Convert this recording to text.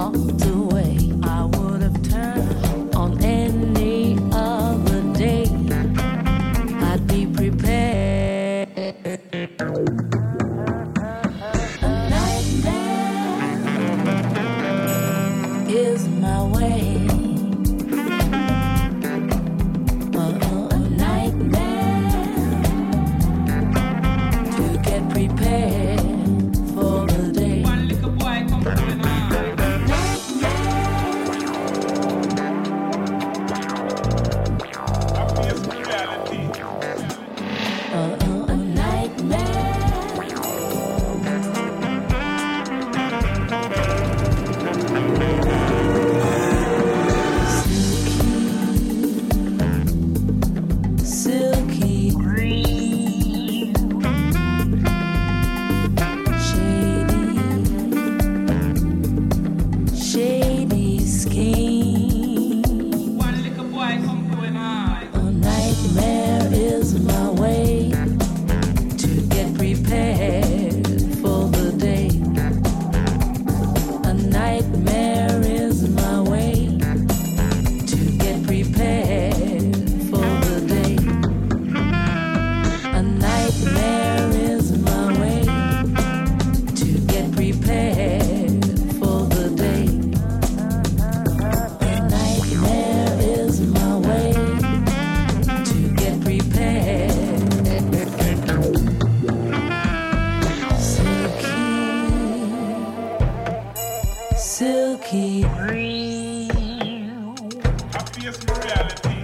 walked away. I would have turned on any other day. I'd be prepared. A nightmare is my way. A nightmare to get prepared for the day. One little boy come going on. A nightmare. Silky, silky green, shady skin. One little boy come going on. A nightmare is my way to get prepared for the day. A nightmare is my way to get prepared for the day. A nightmare is my way to get prepared for the day. A nightmare is my way to get prepared. Silky, silky green. I face my reality.